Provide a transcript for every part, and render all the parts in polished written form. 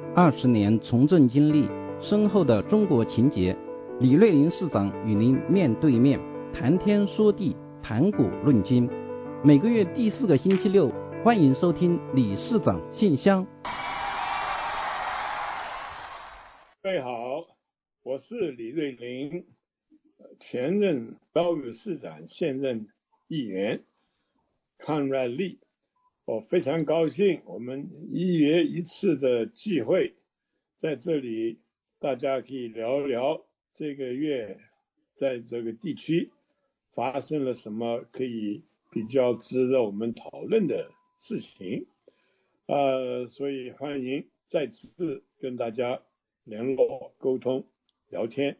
20年从政经历，深厚的中国情结，李瑞林市长与您面对面谈天说地，谈古论今。每个月第4个星期六，欢迎收听李市长信箱。 各位好，我是李瑞林，前任高雄市长，现任议员Conrad Lee。我非常高兴，我们1月1次的聚会，在这里大家可以聊聊这个月在这个地区发生了什么可以比较值得我们讨论的事情。所以欢迎再次跟大家联络、沟通、聊天。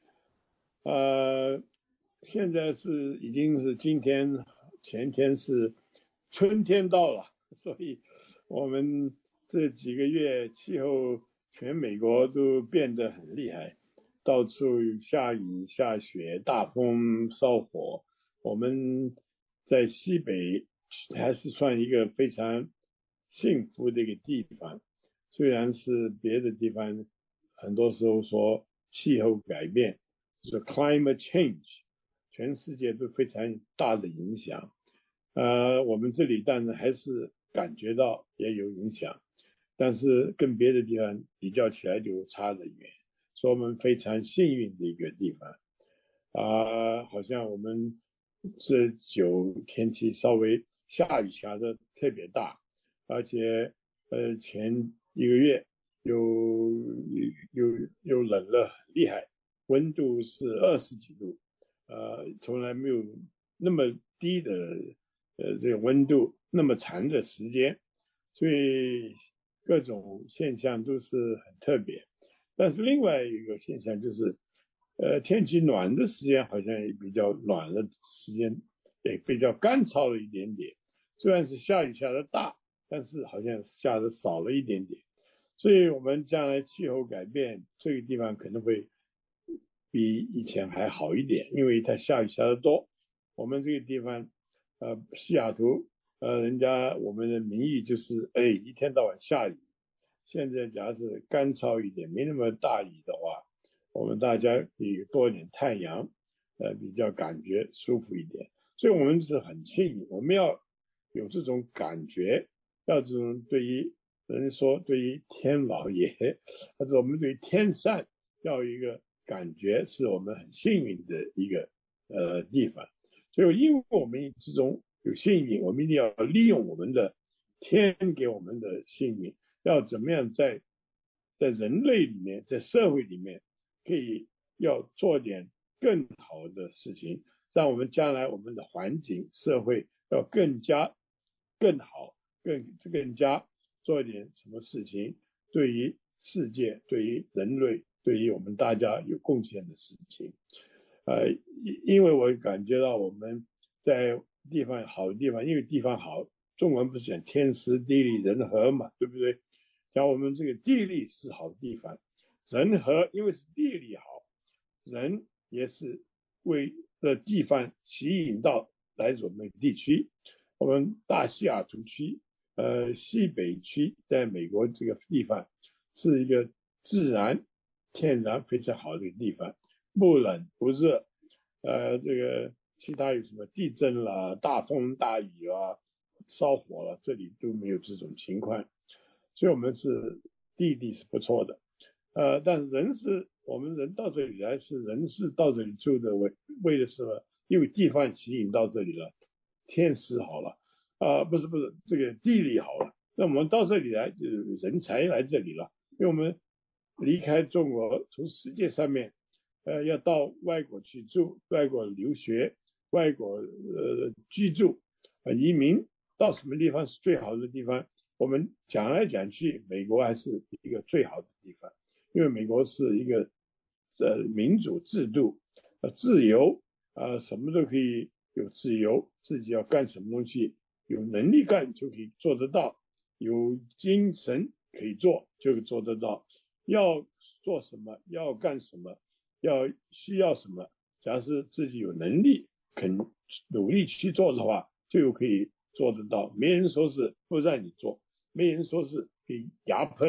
现在已经是今天，前天是春天到了，所以我们这几个月气候全美国都变得很厉害，到处下雨、下雪、大风、烧火。我们在西北还是算一个非常幸福的一个地方，虽然是别的地方很多时候说气候改变，就是 climate change， 全世界都非常大的影响。我们这里当然还是感觉到也有影响，但是跟别的地方比较起来就差得远，所以我们非常幸运的一个地方。好像我们这久天气稍微下雨下的特别大，而且前1个月又冷了很厉害，温度是20几度，从来没有那么低的这个温度那么长的时间，所以各种现象都是很特别。但是另外一个现象就是天气暖的时间好像也比较暖了，时间也比较干燥了一点点，虽然是下雨下的大，但是好像下的少了一点点。所以我们将来气候改变，这个地方可能会比以前还好一点，因为它下雨下的多。我们这个地方西雅图我们的名义就是一天到晚下雨。现在假如是干燥一点，没那么大雨的话，我们大家可以多点太阳，比较感觉舒服一点。所以我们是很幸运，我们要有这种感觉，要这种对于人说对于天老爷，或者我们对于天上要有一个感觉，是我们很幸运的一个地方。所以因为我们之中有幸运，我们一定要利用我们的天给我们的幸运，要怎么样在人类里面，在社会里面可以要做点更好的事情，让我们将来我们的环境社会要更好，更加做一点什么事情对于世界，对于人类，对于我们大家有贡献的事情。因为我感觉到我们在地方好的地方，因为地方好，中文不是讲天时地利人和嘛，对不对？讲我们这个地利是好地方，人和因为是地利好，人也是为了地方吸引到来自我们地区。我们大西雅图区西北区在美国这个地方是一个天然非常好的一个地方，不冷不热，这个其他有什么地震啦、大风大雨啊、烧火了，这里都没有这种情况，所以我们是地利是不错的。但是我们人到这里来人是到这里住的为的是什么？因为地方吸引到这里了，天时好了，不是这个地理好了，那我们到这里来就是人才来这里了，因为我们离开中国，从世界上面要到外国去住，外国留学，外国居住，移民到什么地方是最好的地方？我们讲来讲去，美国还是一个最好的地方，因为美国是一个民主制度，自由，什么都可以有自由，自己要干什么东西，有能力干就可以做得到，有精神可以做就做得到，要做什么，要干什么，需要什么，假如是自己有能力肯努力去做的话，就可以做得到。没人说是不让你做，没人说是可以压迫你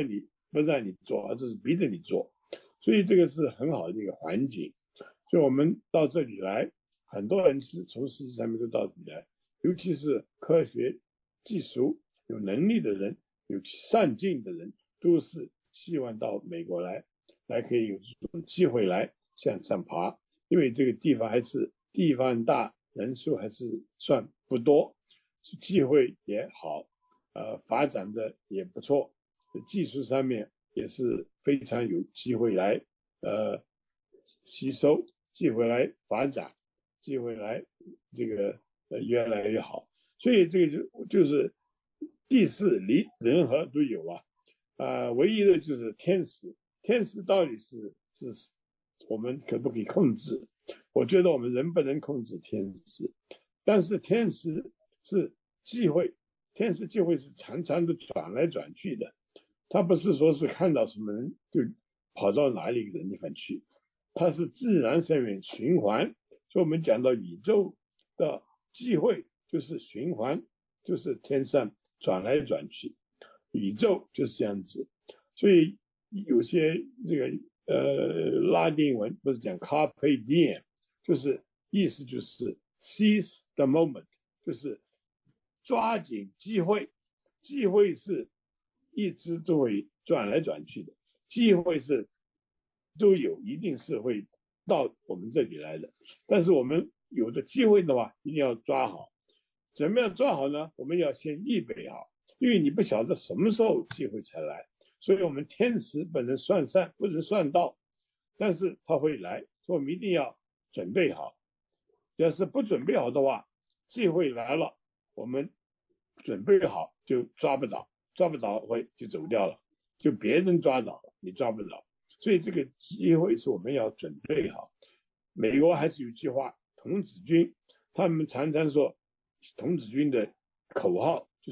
不让你做，而是逼着你做。所以这个是很好的一个环境。所以我们到这里来，很多人是从世界上面都到这里来，尤其是科学技术有能力的人，有上进的人，都是希望到美国来可以有这种机会来向上爬。因为这个地方还是地方大，人数还是算不多，机会也好，发展的也不错，技术上面也是非常有机会来吸收，机会来发展，机会来这个越来越好。所以这个就是地势人和都有唯一的就是天时。天时到底是我们可不可以控制？我觉得我们人不能控制天时，但是天时是机会，天时机会是常常的转来转去的，它不是说是看到什么人就跑到哪里的地方去，它是自然上面循环。所以我们讲到宇宙的机会就是循环，就是天上转来转去，宇宙就是这样子。所以有些这个拉丁文不是讲 carpe diem， 就是意思就是 seize the moment， 就是抓紧机会。机会是一直都会转来转去的，机会是都有，一定是会到我们这里来的。但是我们有的机会的话，一定要抓好。怎么样抓好呢？我们要先预备好，因为你不晓得什么时候机会才来。所以我们天时不能算善，不能算到，但是它会来，所以我们一定要准备好。要是不准备好的话，机会来了，我们准备好就抓不到，抓不到会就走掉了，就别人抓到了，你抓不到。所以这个机会是我们要准备好。美国还是有句话，童子军，他们常常说童子军的口号就是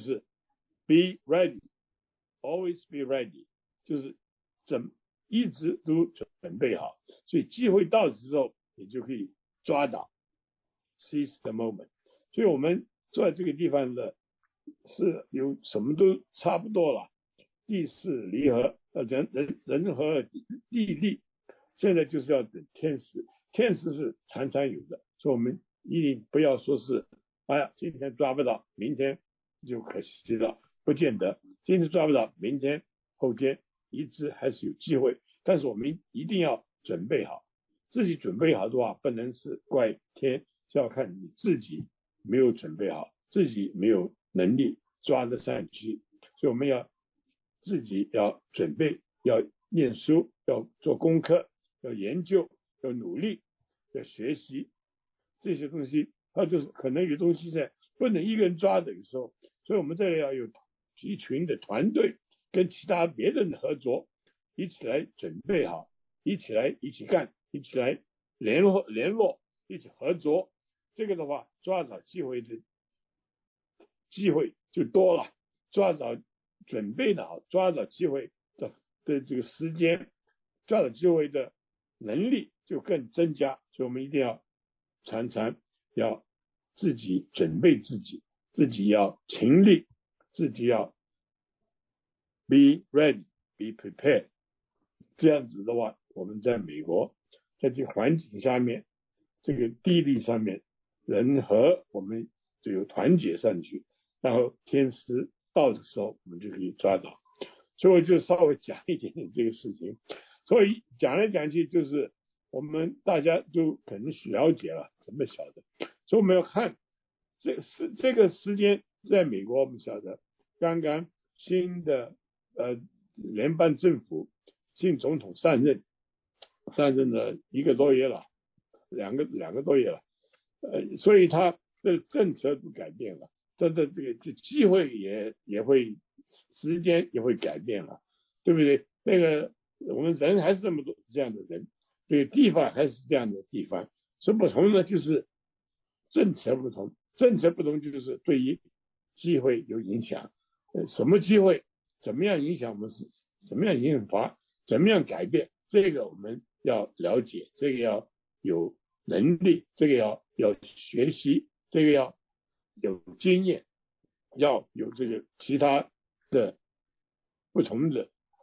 Be ready。Always be ready， 就是一直都准备好，所以机会到之后，你就可以抓到 ，seize the moment。所以我们坐在这个地方的是有什么都差不多了，地势离合，人和地利，现在就是要等天时，天时是常常有的，所以我们一定不要说是，哎呀，今天抓不到，明天就可惜了。不见得，今天抓不到，明天、后天一直还是有机会。但是我们一定要准备好，自己准备好的话，不能是怪天，是要看你自己没有准备好，自己没有能力抓得上去。所以我们要自己要准备，要念书，要做功课，要研究，要努力，要学习这些东西。就是可能有东西在不能一个人抓的，有时候，所以我们这里要有一群的团队跟其他别人的合作，一起来准备好，一起干，一起来联络，一起合作。这个的话，抓找机会的机会就多了，抓找准备的好，抓找机会的这个时间，抓找机会的能力就更增加。所以我们一定要常常要自己准备自己要勤力，自己要 be ready, be prepared。这样子的话，我们在美国，在这个环境下面，这个地利上面，人和我们就有团结上去，然后天时到的时候，我们就可以抓到。所以我就稍微讲一点点这个事情。所以讲来讲去，就是我们大家都可能了解了，怎么晓得？所以我们要看这个时间，在美国我们晓得，刚刚新的联邦政府新总统上任了1个多月了，两个多月了，所以他的政策都改变了，他的这个机会也会时间也会改变了，对不对？那个我们人还是这么多这样的人，这个地方还是这样的地方，所以不同的就是政策不同，政策不同就是对于机会有影响，什么机会，怎么样影响我们，怎么样引发，怎么样改变，这个我们要了解，这个要有能力，这个要学习，这个要有经验，要有这个其他的不同的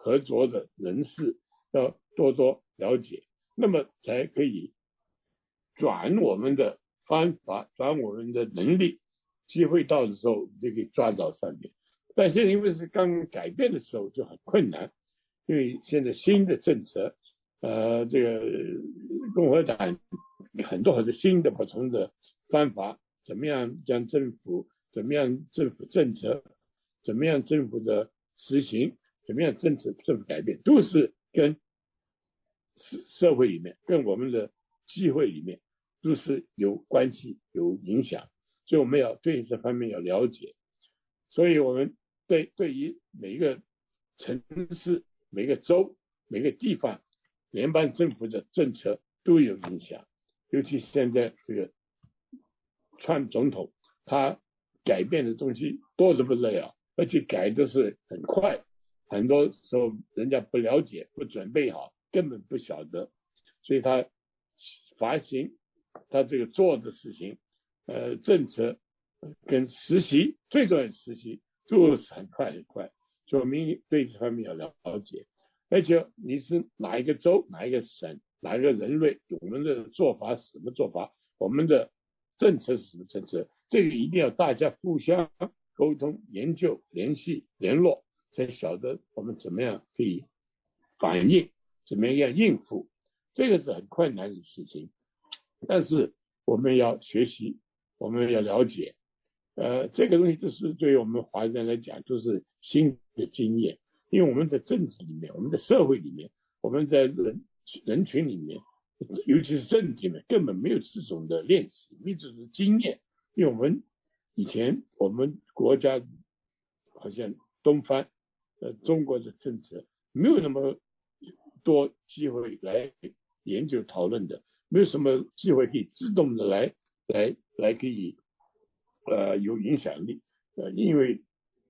合作的人士要多多了解，那么才可以转我们的方法，转我们的能力，机会到的时候就可以抓到上面。但现在因为是刚改变的时候就很困难，因为现在新的政策，这个共和党很多新的不同的方法，怎么样政府政策，怎么样政府的实行，怎么样政府改变，都是跟社会里面，跟我们的机会里面都是有关系、有影响，所以我们要对这方面要了解。所以我们对于每一个城市、每个州、每个地方，联邦政府的政策都有影响。尤其现在这个川普总统，他改变的东西多得不得了，而且改的是很快，很多时候人家不了解、不准备好，根本不晓得，所以他发行他这个做的事情，政策跟实习，最重要的实习都是很快，所以我们对这方面要了解。而且你是哪一个州、哪一个省、哪一个人类，我们的做法是什么做法，我们的政策是什么政策，这个一定要大家互相沟通、研究、联系、联络，才晓得我们怎么样可以反应，怎么样应付。这个是很困难的事情，但是我们要学习，我们要了解。这个东西就是对于我们华人来讲，就是新的经验。因为我们在政治里面，我们在社会里面，我们在人群里面，尤其是政治里面，根本没有这种的练习，没有这种经验。因为我们以前我们国家好像东方中国的政策没有那么多机会来研究讨论的，没有什么机会可以自动的来可以有影响力。因为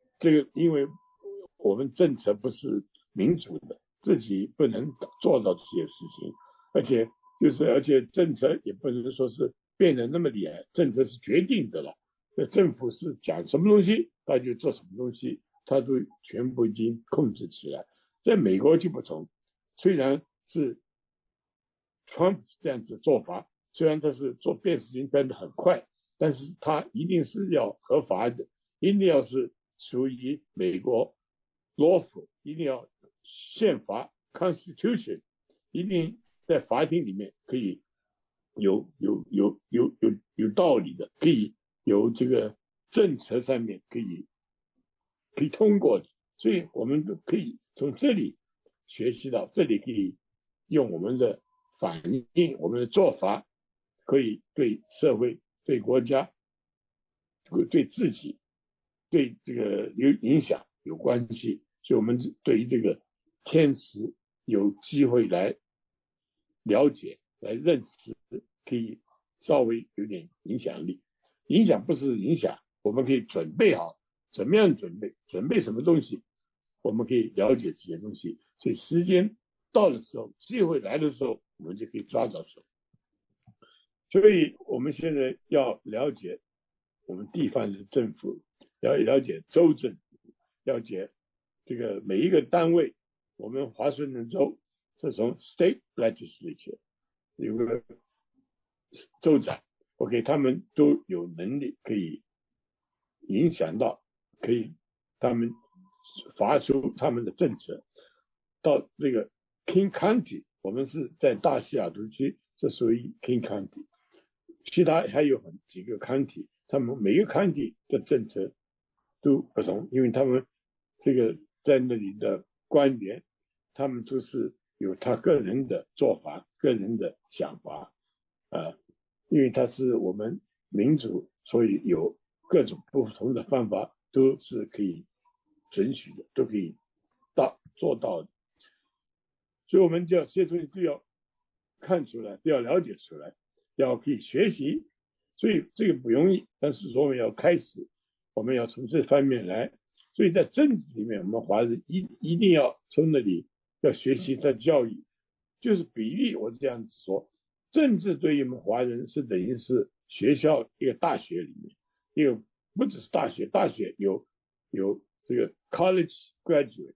我们政策不是民主的，自己不能做到这些事情，而且政策也不能说是变得那么厉害，政策是决定的了。政府是讲什么东西，他就做什么东西，他都全部已经控制起来。在美国就不同，虽然是川普这样子做法，虽然他是变事情变得很快，但是他一定是要合法的，一定要是属于美国 lawful， 一定要宪法 constitution， 一定在法庭里面可以有道理的，可以有这个政策上面可以通过的，所以我们都可以从这里学习到，这里可以用我们的反应，我们的做法，可以对社会、对国家、对自己、对这个有影响、有关系，所以我们对于这个天时有机会来了解、来认识，可以稍微有点影响力。影响不是影响，我们可以准备好，怎么样准备什么东西，我们可以了解这些东西。所以时间到的时候，机会来的时候，我们就可以抓到手。所以我们现在要了解我们地方的政府，要了解州政府，了解这个每一个单位。我们华盛顿州是从 state legislature 有个州长 ，OK， 他们都有能力可以影响到，可以他们发出他们的政策。到这个 King County， 我们是在大西雅图区，这属于 King County。其他还有几个 county， 他们每个 county 的政策都不同，因为他们这个在那里的官员，他们都是有他个人的做法、个人的想法因为他是我们民主，所以有各种不同的方法都是可以准许的，都可以做到的。所以我们就要这些东西都要看出来，都要了解出来，要可以学习。所以这个不容易，但是说我们要开始，我们要从这方面来。所以在政治里面，我们华人一定要从那里要学习的教育，就是比喻我这样子说，政治对于我们华人是等于是学校一个大学里面，一个不只是大学有这个 college graduate，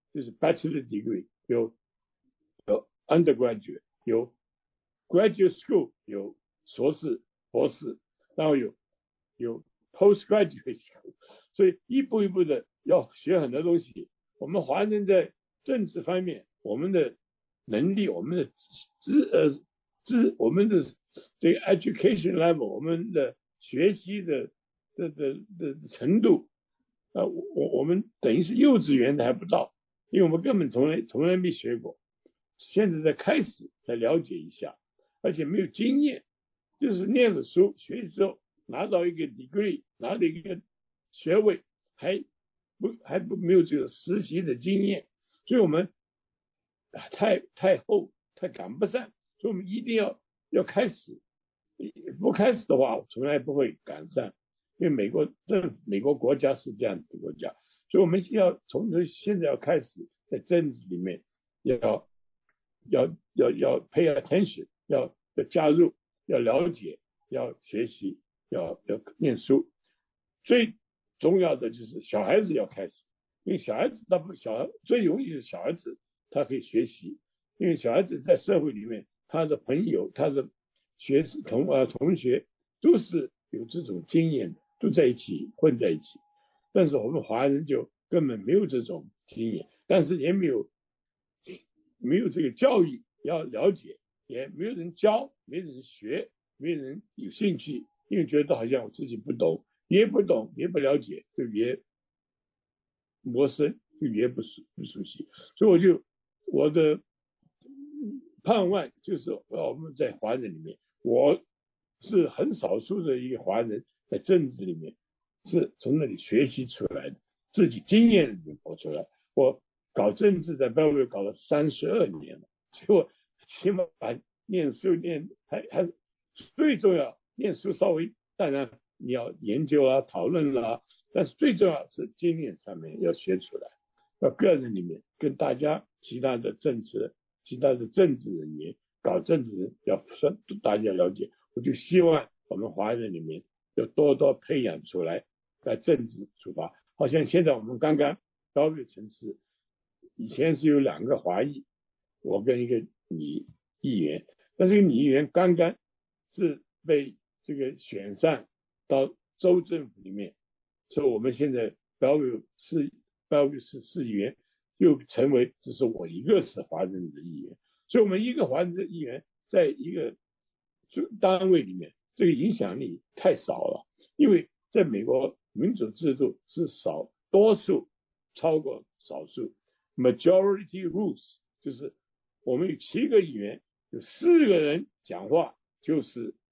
就是 Bachelor Degree， 有 Undergraduate， 有 Graduate School， 有硕士、博士，然后有 Postgraduate School， 所以一步一步的要学很多东西。我们华人在政治方面，我们的能力，我们的我们的这个 education level， 我们的学习的程度，我们等于是幼稚园的还不到，因为我们根本从来没学过，现在在开始才了解一下，而且没有经验，就是念了书学习之后拿到一个 degree， 拿到一个学位，还没有这个实习的经验，所以我们太后太赶不上，所以我们一定要开始，不开始的话从来不会赶上，因为美国国家是这样子的国家，所以我们要从现在要开始在政治里面要 pay attention， 要加入，要了解，要学习，要念书。最重要的就是小孩子要开始，因为小孩子最容易是小孩子他可以学习，因为小孩子在社会里面他的朋友他的同学都是有这种经验，都在一起混在一起，但是我们华人就根本没有这种经验，但是也没有这个教育要了解，也没有人教，没人学，没人有兴趣，因为觉得好像我自己不懂，越不懂越不了解，就越陌生，就越不熟悉，所以我的盼望就是我们在华人里面，我是很少数的一个华人，在政治里面是从那里学习出来的，自己经验里面跑出来。我搞政治在Bellevue搞了32年了，所以我起码念书还最重要，念书稍微当然你要研究啊讨论啦，但是最重要是经验上面要学出来，要个人里面跟大家其他的政治人员搞政治人要大家了解，我就希望我们华人里面要多多培养出来，在政治出发。好像现在我们刚刚Bellevue城市以前是有2个华裔，我跟一个女议员，但是这个女议员刚刚是被这个选上到州政府里面，所以我们现在Bellevue市市议员又成为只是我一个是华人的议员，所以我们一个华人的议员在一个单位里面，这个影响力太少了，因为在美国民主制度是多数超过少数 ，majority rules， 就是我们有7个议员，有4个人讲话就是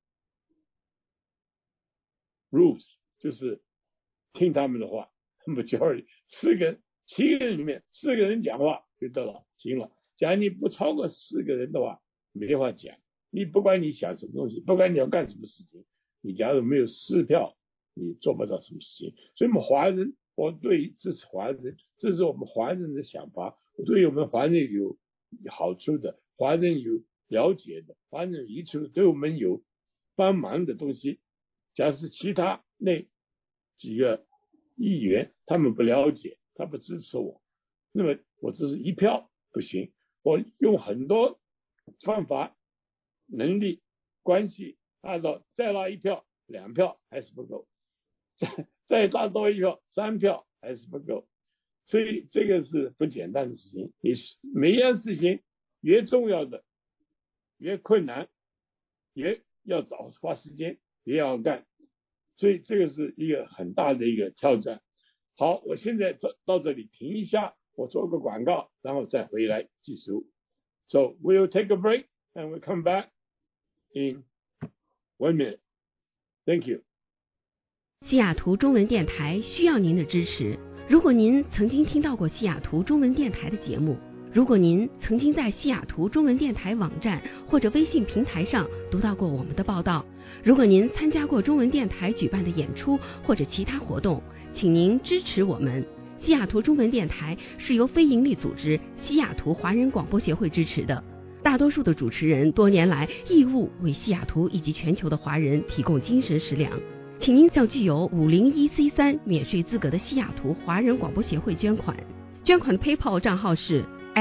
rules， 就是听他们的话 ，majority 7个人里面4个人讲话就得了，行了。假如你不超过4个人的话，没法讲。你不管你想什么东西，不管你要干什么事情，你假如没有4票，你做不到什么事情。所以我们华人，我对于支持华人，这是我们华人的想法，对于我们华人有好处的，华人有了解的，华人有益处的，对我们有帮忙的东西。假使其他那几个议员他们不了解，他不支持我，那么我只是1票不行，我用很多方法、能力、关系再拉1票、2票还是不够，再拉多1票、3票还是不够，所以这个是不简单的事情。你每一样事情越重要的、越困难，越要花时间，越要干，所以这个是一个很大的一个挑战。好，我现在到这里停一下，我做个广告，然后再回来继续。So we'll take a break and we'll come back in 1 minute. Thank you. 西雅图中文电台需要您的支持。如果您曾经听到过西雅图中文电台的节目，如果您曾经在西雅图中文电台网站或者微信平台上读到过我们的报道，如果您参加过中文电台举办的演出或者其他活动，请您支持我们。西雅图中文电台是由非营利组织西雅图华人广播协会支持的，大多数的主持人多年来义务为西雅图以及全球的华人提供精神食粮。请您向具有501C3免税资格的西雅图华人广播协会捐款。 捐款的 PayPal 账号是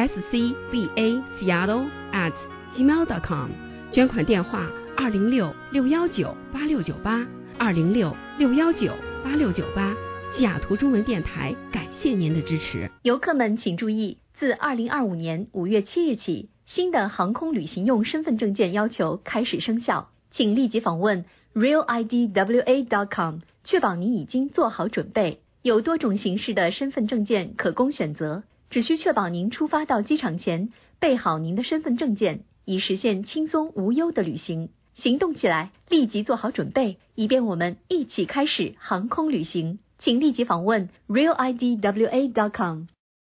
scbaseattle@gmail.com， 捐款电话206-619-8698 206-619-8698。西雅图中文电台感谢您的支持。 游客们请注意，自2025年5月7日起，新的航空旅行用身份证件要求开始生效，请立即访问 realidwa.com， 确保您已经做好准备。有多种形式的身份证件可供选择，只需确保您出发到机场前备好您的身份证件，以实现轻松无忧的旅行。行动起来，立即做好准备，以便我们一起开始航空旅行。请立即访问 realidwa.com。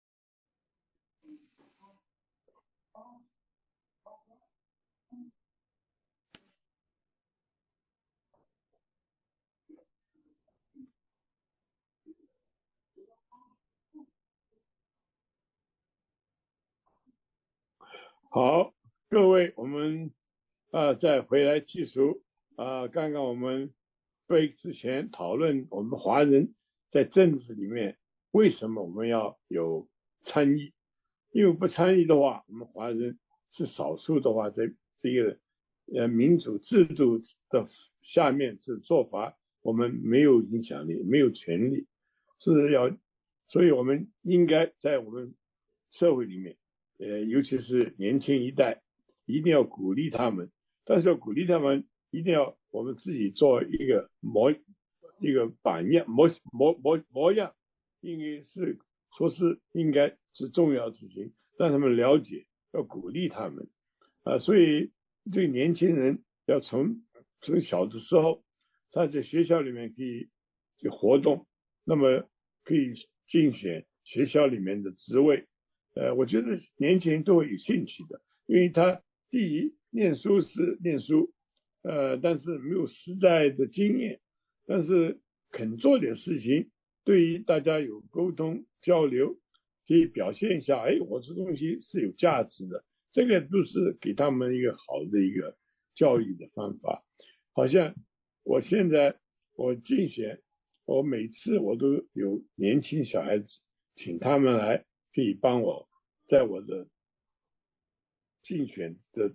好，各位，我们再回来继续刚刚我们 break 之前讨论我们华人在政治里面为什么我们要有参与，因为不参与的话，我们华人是少数的话，在这个民主制度的下面这做法，我们没有影响力，没有权利，所以我们应该在我们社会里面尤其是年轻一代，一定要鼓励他们，但是要鼓励他们一定要我们自己做一个榜样模样，应该是说是应该是重要的事情，让他们了解，要鼓励他们所以这个年轻人要从小的时候，他在学校里面可以去活动，那么可以竞选学校里面的职位。我觉得年轻人都会有兴趣的，因为他第一念书是念书，但是没有实在的经验，但是肯做点事情，对于大家有沟通交流，可以表现一下，我这东西是有价值的，这个都是给他们一个好的一个教育的方法。好像我现在我竞选，我每次我都有年轻小孩子，请他们来可以帮我在我的竞选的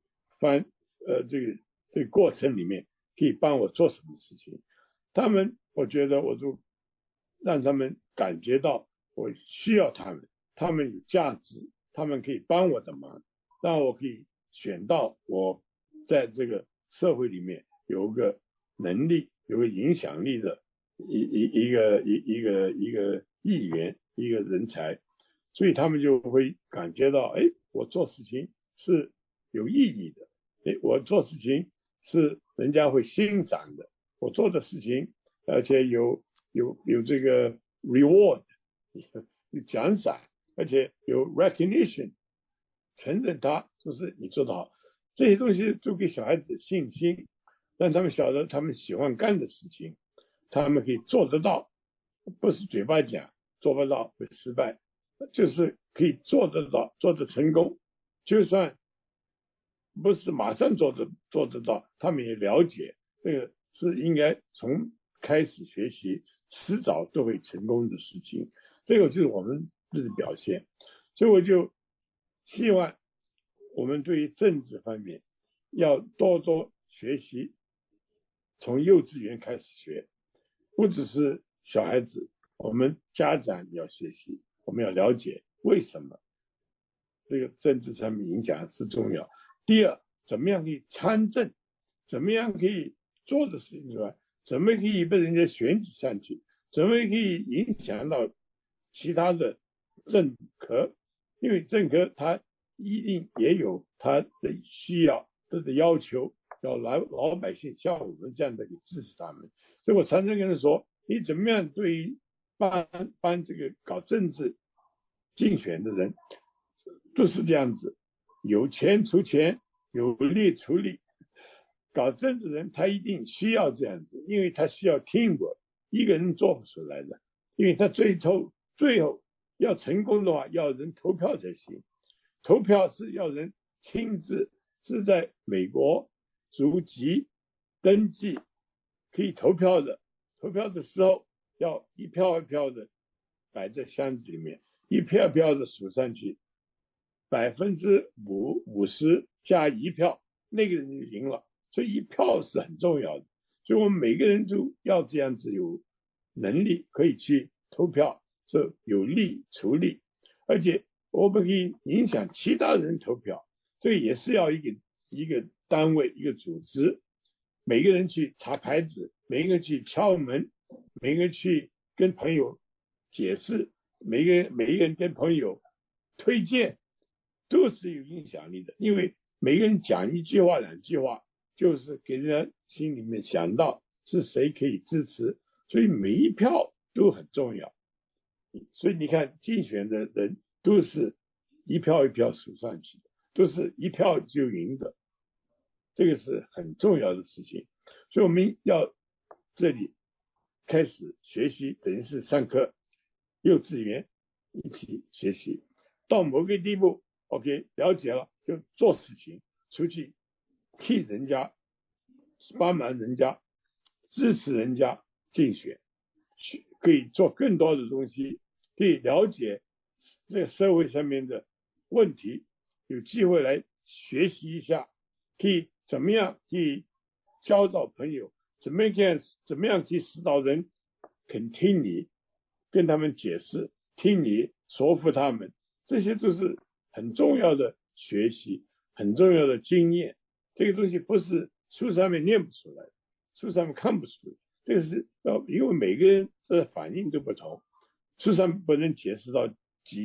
这个过程里面可以帮我做什么事情，我觉得我就让他们感觉到我需要他们有价值，他们可以帮我的忙，让我可以选到我在这个社会里面有个能力有个影响力的一个议员，一个人才，所以他们就会感觉到我做事情是有意义的，我做事情是人家会欣赏的，我做的事情而且有这个 reward 有奖赏，而且有 recognition 承认他就是你做得好，这些东西就给小孩子信心，让他们晓得他们喜欢干的事情他们可以做得到，不是嘴巴讲做不到会失败，就是可以做得到做得成功，就算不是马上做得到，他们也了解这个是应该从开始学习迟早都会成功的事情，这个就是我们的表现。所以我就希望我们对于政治方面要多多学习，从幼稚园开始学，不只是小孩子，我们家长要学习，我们要了解为什么这个政治上面影响是重要。第二，怎么样可以参政，怎么样可以做的事情之外，怎么可以被人家选举上去，怎么可以影响到其他的政客，因为政客他一定也有他的需要，他的要求，要老百姓像我们这样的支持他们。所以我常常跟他说，你怎么样对于帮这个搞政治竞选的人都是这样子，有钱出钱，有力出力，搞政治人他一定需要这样子，因为他需要 teamwork， 一个人做不出来的，因为他最后要成功的话要人投票才行，投票是要人亲自是在美国逐级登记可以投票的，投票的时候要一票一票的摆在箱子里面， 一票票的数上去，50%加1票，那个人就赢了。所以1票是很重要的，所以我们每个人都要这样子有能力可以去投票，是有利处理，而且我们可以影响其他人投票，这个也是要一个单位一个组织，每个人去查牌子，每个人去敲门，每个人去跟朋友解释，每一个人跟朋友推荐，都是有影响力的。因为每个人讲1句话2句话，就是给人家心里面想到是谁可以支持，所以每一票都很重要。所以你看竞选的人都是1票1票数上去的，都是1票就赢的，这个是很重要的事情。所以我们要这里开始学习，等于是上课，幼稚园一起学习到某个地步 OK 了解了，就做事情，出去替人家帮忙人家，支持人家竞选，可以做更多的东西，可以了解这个社会上面的问题，有机会来学习一下，可以怎么样可以交到朋友，怎么样可以使到人肯听你，跟他们解释，听你说服他们，这些都是很重要的学习，很重要的经验。这个东西不是书上面念不出来，书上面看不出来，这个是因为每个人的反应都不同，书上不能解释到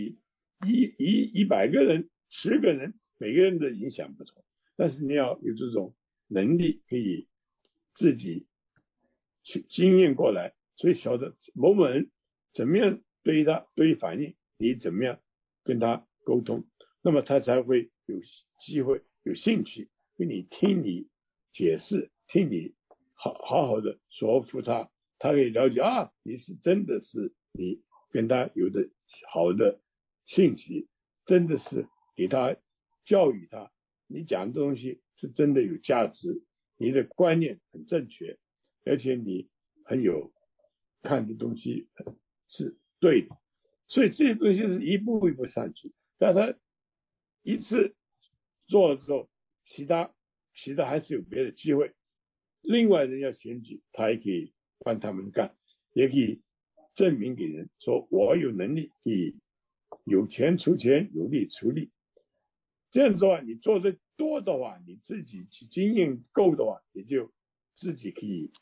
100个人10个人，每个人的影响不同，但是你要有这种能力，可以自己去经验过来，所以晓得某某人怎么样对于反应，你怎么样跟他沟通，那么他才会有机会有兴趣跟你听你解释，听你好好的说服他，他可以了解你是真的是你跟他有的好的信息，真的是给他教育他，你讲的东西是真的有价值，你的观念很正确，而且你很有看的东西是对的，所以这些东西是一步一步上去，但他一次做了之后，其他还是有别的机会，另外人要选举，他也可以帮他们干，也可以证明给人说我有能力，可以有钱出钱，有力出力。这样子的话，你做的多的话，你自己经验够的话，你就自己可以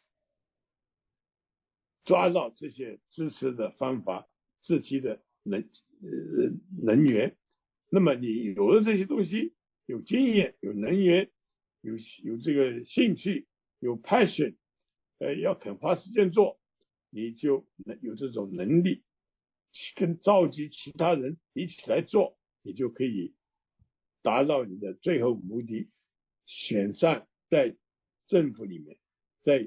抓到这些支持的方法，自己的能源。那么你有了这些东西，有经验，有能源，有这个兴趣，有 passion，要肯花时间做，你就有这种能力，跟召集其他人一起来做，你就可以达到你的最后目的，选上在政府里面，在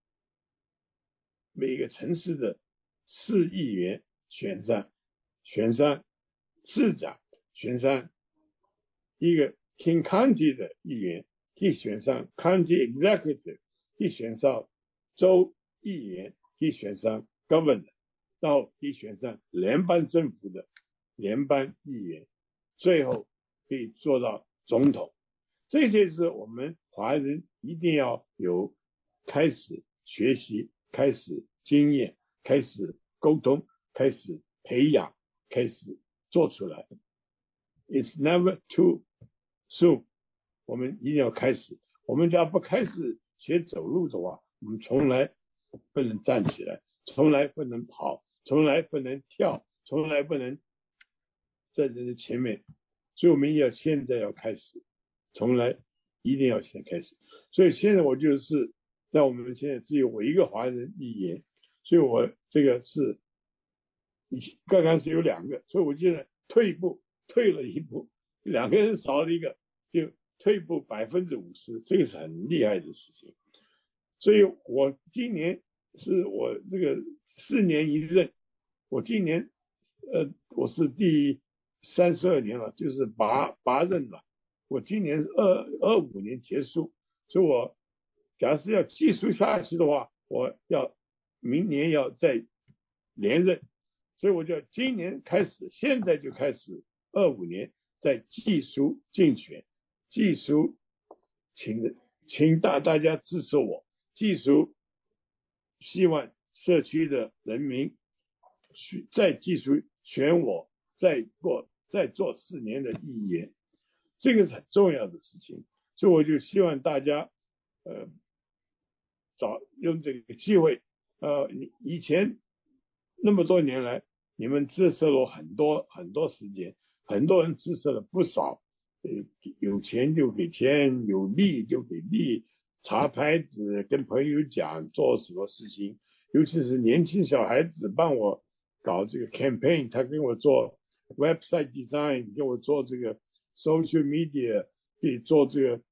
每个城市的市议员选上市长，选上一个 King County 的议员，可以选上 County Executive， 可以选上州议员，可以选上 Governor， 然后可以选上联邦政府的联邦议员，最后可以做到总统。这些是我们华人一定要有开始学习，开始经验，开始沟通，开始培养，开始做出来。It's never too soon， 我们一定要开始。我们只要不开始学走路的话，我们从来不能站起来，从来不能跑，从来不能跳，从来不能在人的前面。所以我们现在要开始，从来一定要先开始。所以现在我就是在我们现在只有我一个华人议员，所以我这个是刚刚是有2个，所以我现在退了一步，2个人少了一个，就退步50%，这个是很厉害的事情。所以我今年是我这个4年1任，我今年我是第32年了，就是8任了。我今年25年结束，所以我假设要继续下去的话，我要明年要再连任， 所以我就今年开始，现在就开始25年在技术竞选，技术请大家支持我，技术希望社区的人民再技术选我，再做4年的议员，这个是很重要的事情。所以我就希望大家用这个机会，以前那么多年来，你们支持了我很多时间，很多人支持了不少，有钱就给钱，有力就给力，查牌子，跟朋友讲做什么事情，尤其是年轻小孩子帮我搞这个 campaign， 他跟我做 website design， 给我做这个 social media， 可以做这个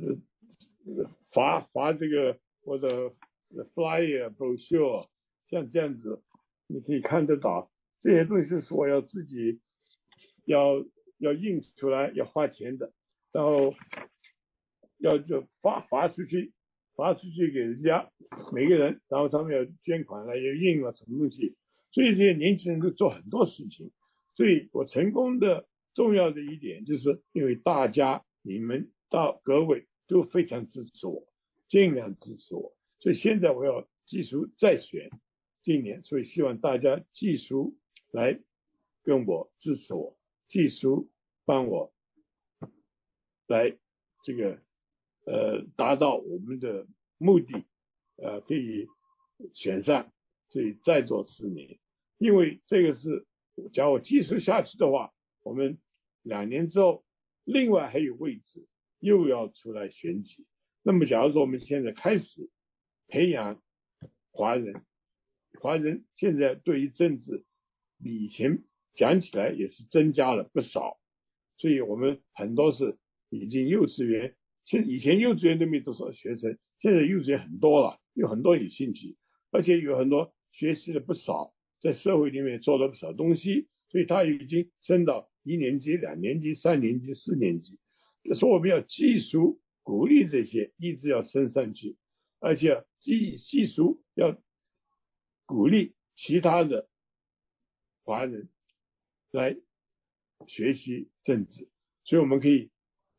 发这个我的 flyer brochure， 像这样子你可以看得到，这些东西是我要自己要印出来，要花钱的，然后就发出去给人家每个人，然后他们要捐款了，要印了什么东西，所以这些年轻人都做很多事情。所以我成功的重要的一点就是因为大家你们到各位都非常支持我，尽量支持我，所以现在我要技术再选今年，所以希望大家技术来跟我支持我，技术帮我来这个达到我们的目的，可以选上，所以再做4年，因为这个是假如我技术下去的话，我们2年之后另外还有位置又要出来选举。那么假如说我们现在开始培养华人现在对于政治比以前讲起来也是增加了不少，所以我们很多是已经幼稚园，以前幼稚园都没多少学生，现在幼稚园很多了，有很多有兴趣，而且有很多学习了不少，在社会里面做了不少东西，所以他已经升到1年级、2年级、3年级、4年级。所以我们要技术鼓励这些一直要升上去，而且技术要鼓励其他的华人来学习政治，所以我们可以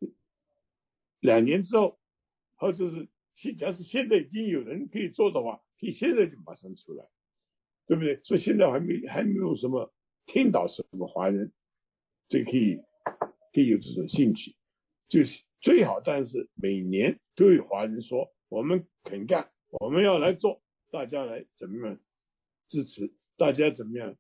2年之后，或者是假使现在已经有人可以做的话，可以现在就马上出来，对不对？所以现在还没有什么听到什么华人这可以有这种兴趣，就是最好，但是每年都有华人说我们肯干，我们要来做，大家来怎么样支持，大家怎么样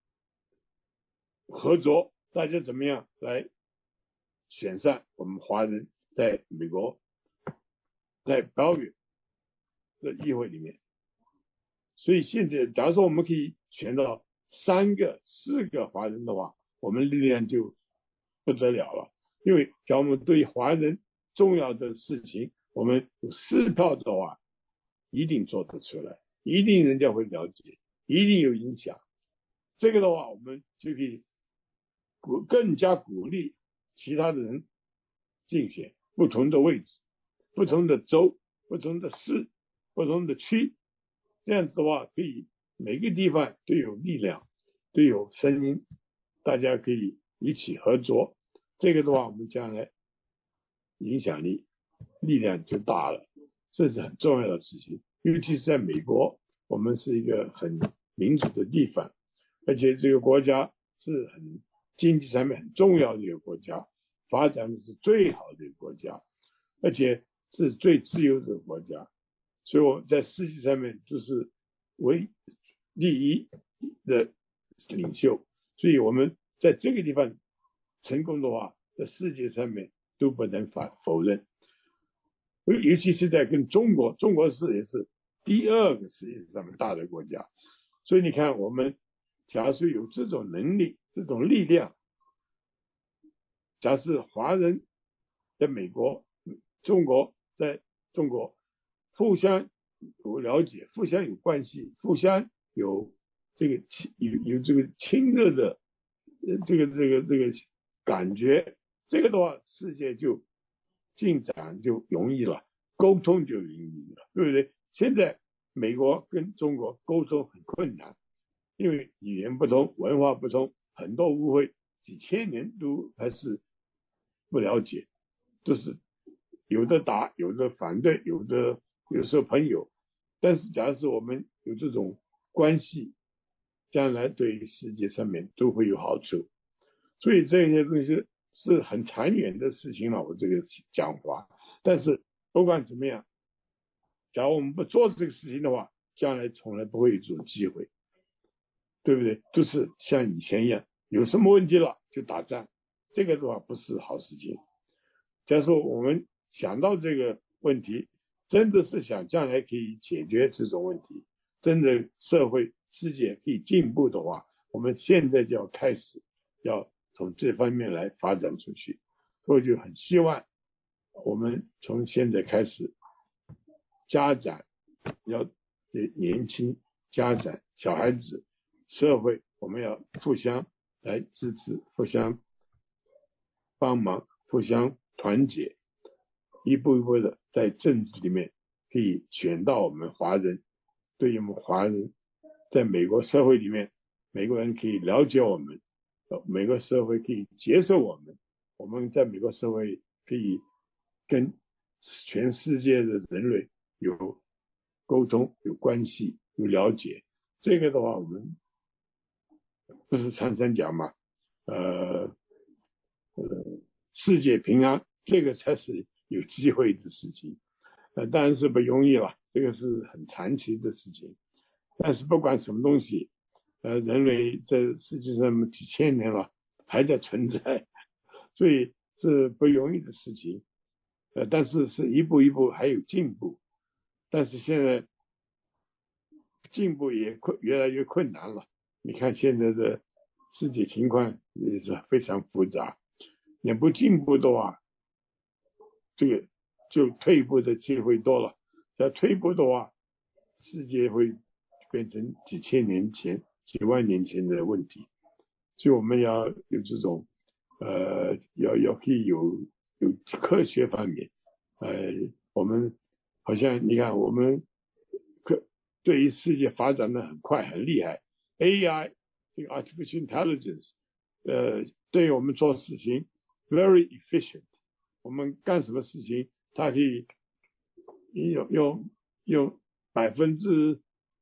合作，大家怎么样来选上我们华人在美国在标语的议会里面。所以现在假如说我们可以选到3个4个华人的话，我们力量就不得了了，因为假如我们对华人重要的事情我们有4票的话，一定做得出来，一定人家会了解，一定有影响。这个的话我们就可以更加鼓励其他的人竞选不同的位置，不同的州，不同的市，不同的区，这样子的话可以每个地方都有力量，都有声音，大家可以一起合作，这个的话我们将来影响力量就大了，这是很重要的事情。尤其是在美国，我们是一个很民主的地方，而且这个国家是很经济上面很重要的一个国家，发展的是最好的一个国家，而且是最自由的国家，所以我们在世界上面就是为第一的领袖，所以我们在这个地方成功的话，在世界上面都不能否认。尤其是在跟中国也是第2个世界上面大的国家，所以你看我们假如有这种能力这种力量，假使华人在美国在中国互相有了解，互相有关系，互相有这个亲热的这个感觉，这个的话世界就进展就容易了，沟通就容易了，对不对？现在美国跟中国沟通很困难， 因为语言不同，文化不同，很多误会，几千年都还是不了解，都是有的打，有的反对，有时候朋友。但是假如是我们有这种关系，将来对世界上面都会有好处。所以这些东西是很长远的事情了，我这个讲法。但是不管怎么样，假如我们不做这个事情的话，将来从来不会有这种机会，对不对？都是像以前一样，有什么问题了就打仗，这个的话不是好事情。假如说我们想到这个问题，真的是想将来可以解决这种问题，真的社会世界可以进步的话，我们现在就要开始要从这方面来发展出去。所以就很希望我们从现在开始，家长要年轻家长、小孩子、社会，我们要互相来支持，互相帮忙，互相团结，一步一步的在政治里面可以选到我们华人。对于我们华人在美国社会里面，美国人可以了解我们，美国社会可以接受我们，我们在美国社会可以跟全世界的人类有沟通、有关系、有了解。这个的话，我们不是常常讲嘛，世界平安，这个才是有机会的事情。当然是不容易了，这个是很长期的事情。但是不管什么东西，人类在世界上几千年了，还在存在，所以是不容易的事情。但是是一步一步还有进步，但是现在进步也越来越困难了。你看现在的世界情况也是非常复杂，你不进步的话，这个就退步的机会多了。要退步的话，世界会变成几千年前、几万年前的问题。所以我们要有这种要可以有科学方面，我们好像你看我们对于世界发展的很快很厉害 ，AI 这个 artificial intelligence，对于我们做事情 very efficient， 我们干什么事情它可以用1000th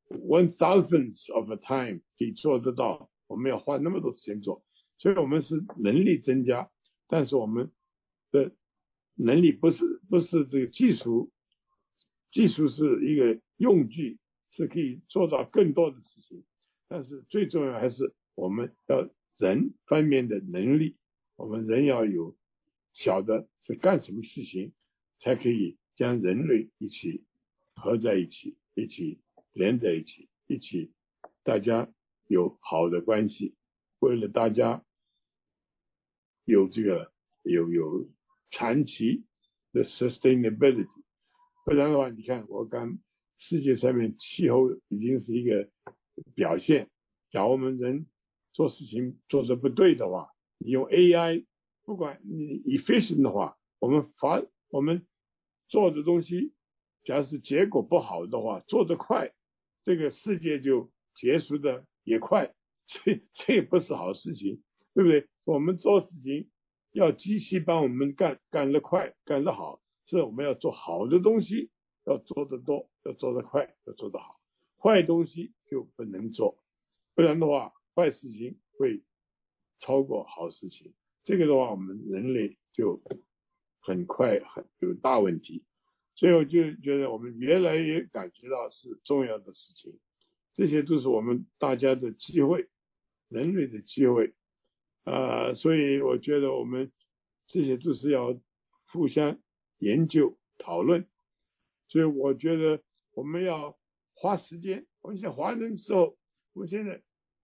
of a time 可以做得到，我们要花那么多时间做，所以我们是能力增加，但是我们的能力不是这个技术是一个用具，是可以做到更多的事情，但是最重要还是我们要人方面的能力，我们人要有晓得是干什么事情，才可以将人类一起合在一起，一起连在一起，一起大家有好的关系，为了大家有这个有长期的 sustainability。 不然的话，你看我刚世界上面气候已经是一个表现，假如我们人做事情做得不对的话，你用 AI 不管你 efficient 的话，我们做的东西假如是结果不好的话，做得快，这个世界就结束的也快，这也不是好事情，对不对？我们做事情要机器帮我们干得快，干得好，是我们要做好的东西，要做得多，要做得快，要做得好，坏东西就不能做，不然的话坏事情会超过好事情，这个的话我们人类就很快很有大问题。所以我就觉得我们越来越感觉到是重要的事情，这些都是我们大家的机会，人类的机会所以我觉得我们这些都是要互相研究讨论。所以我觉得我们要花时间，我们像华人时候，我们现在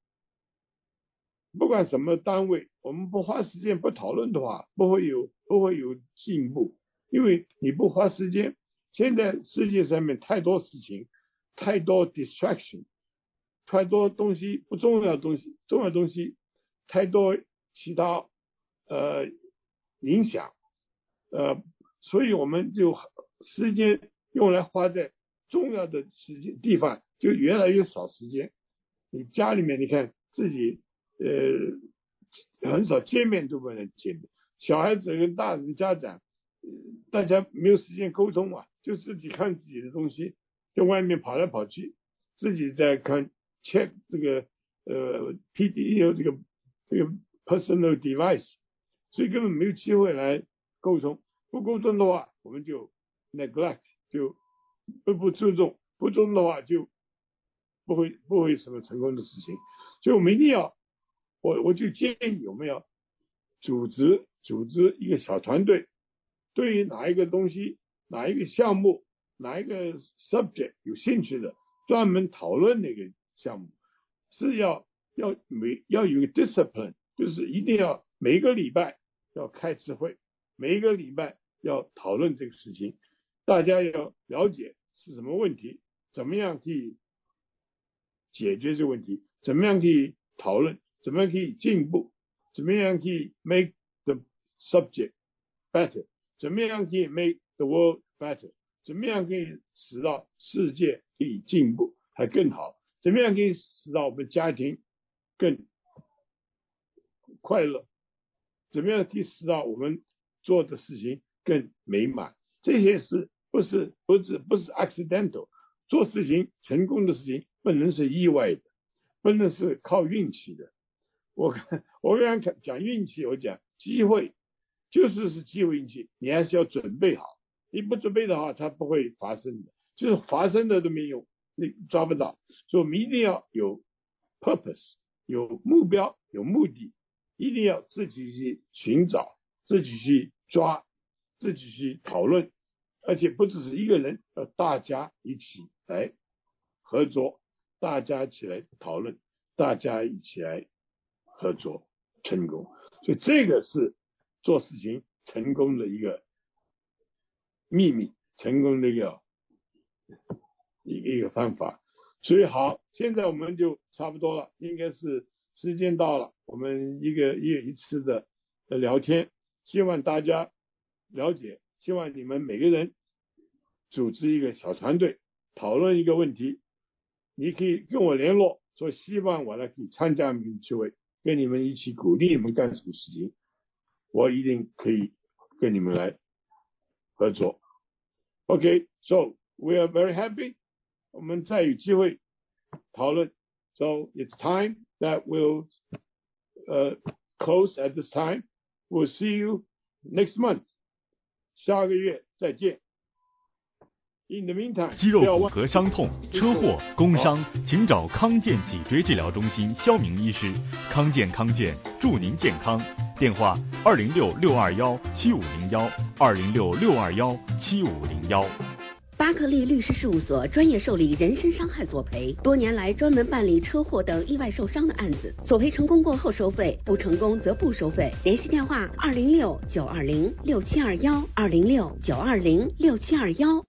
不管什么单位，我们不花时间不讨论的话，不会有进步，因为你不花时间，现在世界上面太多事情，太多 distraction， 太多东西不重要的东西，重要的东西太多其他影响所以我们就时间用来花在重要的地方就越来越少时间， 你家里面你看自己很少见面都不能见面，小孩子跟大人家长大家没有时间沟通嘛，就自己看自己的东西，在外面跑来跑去，自己在看 check 这个PD 这个 personal device， 所以根本没有机会来沟通。不沟通的话，我们就 neglect， 就不注重，不注重的话就不会什么成功的事情。所以我们一定要，我就建议我们要组织一个小团队，对于哪一个东西、哪一个项目、哪一个 subject 有兴趣的，专门讨论那个项目，是要有一个 discipline， 就是一定要每一个礼拜要开次会，每一个礼拜要讨论这个事情，大家要了解是什么问题，怎么样可以解决这个问题，怎么样可以讨论，怎么样可以进步，怎么样可以 make the subject better， 怎么样可以 make the world better， 怎么样可以使到世界可以进步还更好，怎么样可以使到我们家庭更快乐，怎么样可以使到我们做的事情更美满。这些是不是 accidental， 做事情成功的事情不能是意外的，不能是靠运气的。我刚刚讲运气，我讲机会，就是机会运气，你还是要准备好，你不准备的话它不会发生的，就是发生的都没用，你抓不到。所以我们一定要有 purpose， 有目标，有目的，一定要自己去寻找，自己去抓，自己去讨论，而且不只是一个人，要大家一起来合作，大家一起来讨论，大家一起来合作成功。所以这个是做事情成功的一个秘密，成功的一个方法。所以好，现在我们就差不多了，应该是时间到了，我们一次的聊天，希望大家了解，希望你们每个人组织一个小团队，讨论一个问题，你可以跟我联络，说希望我来可以参加你们聚会，跟你们一起鼓励你们干什么事情，我一定可以跟你们来合作。Okay, so we are very happy. 我们再有机会讨论。So it's time that we'll close at this time. We'll see you next month. 下个月再见。In the meantime, 肌肉骨骼伤痛、车祸、工伤，请找康健脊椎治疗中心肖明医师。康健，祝您健康。电话206-621-7501，206-621-7501。 巴克利律师事务所专业受理人身伤害索赔，多年来专门办理车祸等意外受伤的案子，索赔成功过后收费，不成功则不收费。联系电话206-920-6721，206-920-6721。